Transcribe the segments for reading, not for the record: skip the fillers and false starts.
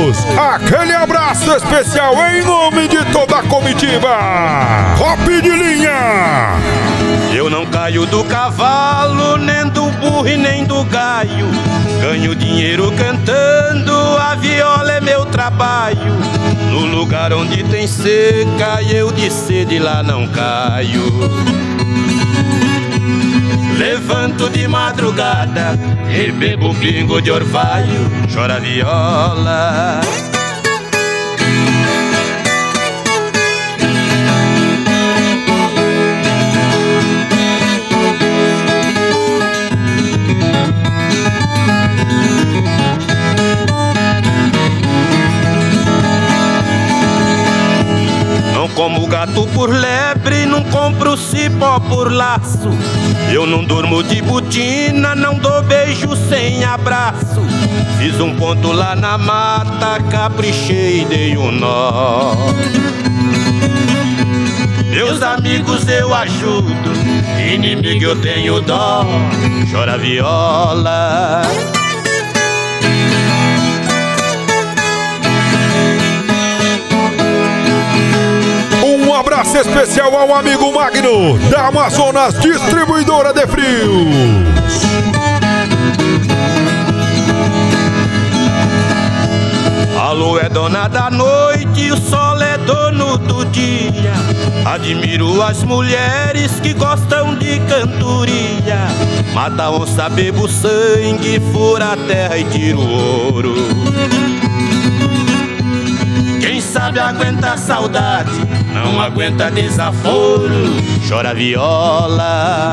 Magnos, aquele abraço especial em nome de toda a comitiva. Top de linha. Eu não caio do cavalo, nem do burro e nem do gaio. Ganho dinheiro cantando, a viola é meu trabalho. No lugar onde tem seca, eu de sede lá não caio. Levanto de madrugada e bebo pingo de orvalho. Chora viola. Não como gato por lebre, não compro cipó por laço. Eu não durmo de botina, não dou beijo sem abraço. Fiz um ponto lá na mata, caprichei e dei um nó. Meus amigos eu ajudo, inimigo eu tenho dó. Chora viola. Um abraço especial ao amigo Magno, da Amazonas Distribuidora de Frios. A lua é dona da noite, o sol é dono do dia. Admiro as mulheres que gostam de cantoria. Mata onça, bebo sangue, fura a terra e tira o ouro. Quem sabe aguenta a saudade, não aguenta desaforo. Chora viola.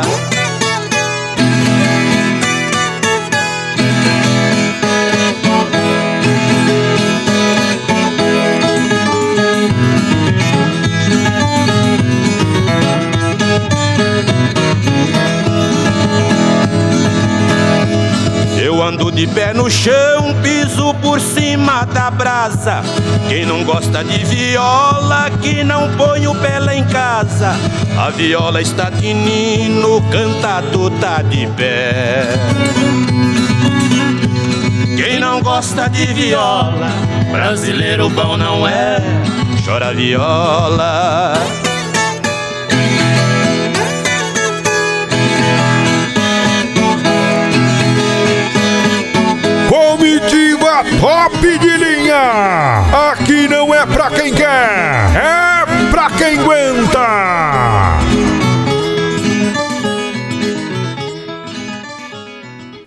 Eu ando de pé no chão, piso por cima da brasa. Quem não gosta de viola, que não põe o pé lá em casa. A viola está tinindo, o cantador tá de pé. Quem não gosta de viola, brasileiro bom não é. Chora viola. Comitiva top de linha. Aqui não é pra quem quer, é pra quem aguenta.